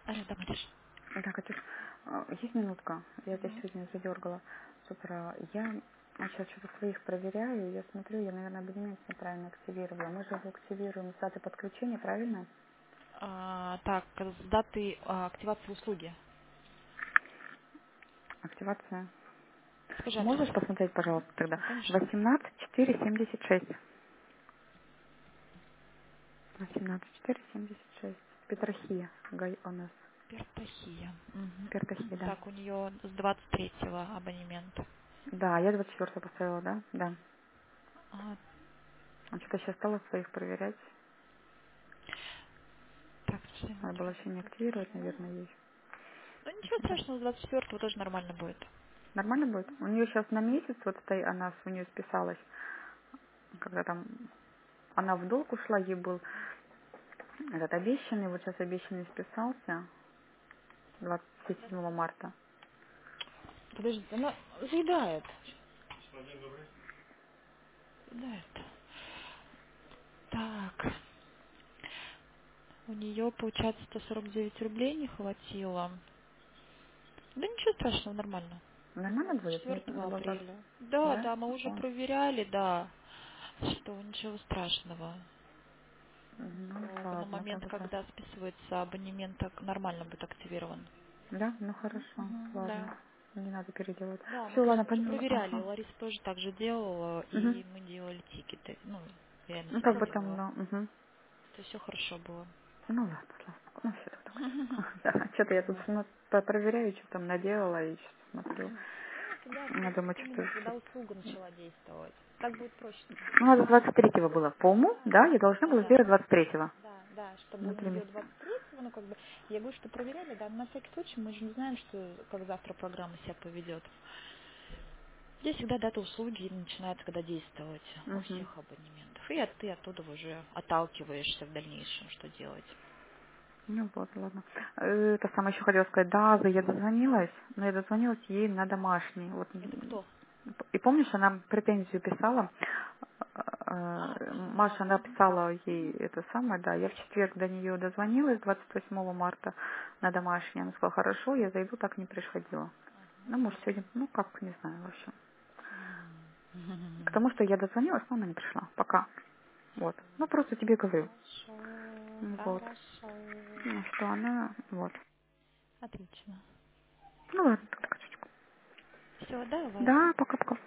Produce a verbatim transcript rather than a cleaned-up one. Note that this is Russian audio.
Алло, да, Мариш. Да, Катюш, а, есть минутка? Я тебя Мгм. сегодня задергала с утра. Я сейчас что-то своих проверяю, я смотрю, я, наверное, абонемент неправильно активировала. Мы же его активируем с даты подключения, правильно? А, так, с даты а, активации услуги. Активация. Скажи адрес. Можешь посмотреть, пожалуйста, тогда? Да, конечно. восемнадцать четыре семьдесят шесть. восемнадцать четыре семьдесят шесть. Петрохия. Гай у нас. Пертахия. Мгм. Пертохия, да. Так, у нее с двадцать третьего абонемент. Да, я двадцать четвёртого поставила, да? Да. А, А что-то сейчас стала своих проверять. так, все Надо было еще не активировать, подключено. наверное, ей. Ну, В ничего общем, да. страшного, с двадцать четвёртого тоже нормально будет. Нормально будет? У нее сейчас на месяц, вот стоит, она у нее списалась, когда там она в долг ушла, ей был этот обещанный, вот сейчас обещанный списался двадцать седьмого марта. Подожди, она заедает. Заедает. Так, у нее, получается, сто сорок девять рублей не хватило. Да ничего страшного, нормально. Нормально двадцать будет? Нет, четвёртого надо было двадцать, апреля. Да, да? да, мы уже О, проверяли, да, что ничего страшного. ну Э, На ладно, момент, тогда. когда списывается абонемент, так нормально будет активирован. Да, ну хорошо, Мгм, ладно. да. Не надо переделывать. Да, мы Все, ладно, просто уже поняла. проверяли. Ага. Лариса тоже так же делала, Угу. и мы делали тикеты. Ну, я им Ну как бы там, зафиксировала. ну, угу. То все хорошо было. Ну ладно, слава богу. Ну все тогда. Да, что-то я тут Вот. ну, по- проверяю, что там наделала, и сейчас смотрю. Ну, у тебя Я список думаю, именно что когда услуга начала действовать. Так будет проще. ну, надо двадцать третьего было. По уму, Да, да, да, я да, должна да, была да. сделать двадцать третьего. Да, да, чтобы На у три нее месяца. двадцать третьего, ну как бы, я говорю, что проверяли, да, на всякий случай, мы же не знаем, что как завтра программа себя поведет. Здесь всегда дата услуги начинается, когда действовать у Угу. всех абонементов. И от, ты оттуда уже отталкиваешься в дальнейшем, что делать. Ну вот, ладно. Э, Это самое еще хотела сказать, да, я дозвонилась, но я дозвонилась ей на домашний. Вот. Это м, кто? И помнишь, она претензию писала, А, э, точно, да. Маша Мгм. написала ей это самое, да, я в четверг до нее дозвонилась, двадцать восьмого марта на домашний. Она сказала, хорошо, я зайду, так не приходила. Ну, может, сегодня, ну, как, не знаю, в общем. К Мгм. тому, что я дозвонилась, но она не пришла. Пока. Вот. Ну, просто тебе говорю. Хорошо, Вот. хорошо. Ну, что она, вот. Отлично. Ну, ладно, тогда, качечку. Все, давай. Да, пока-пока.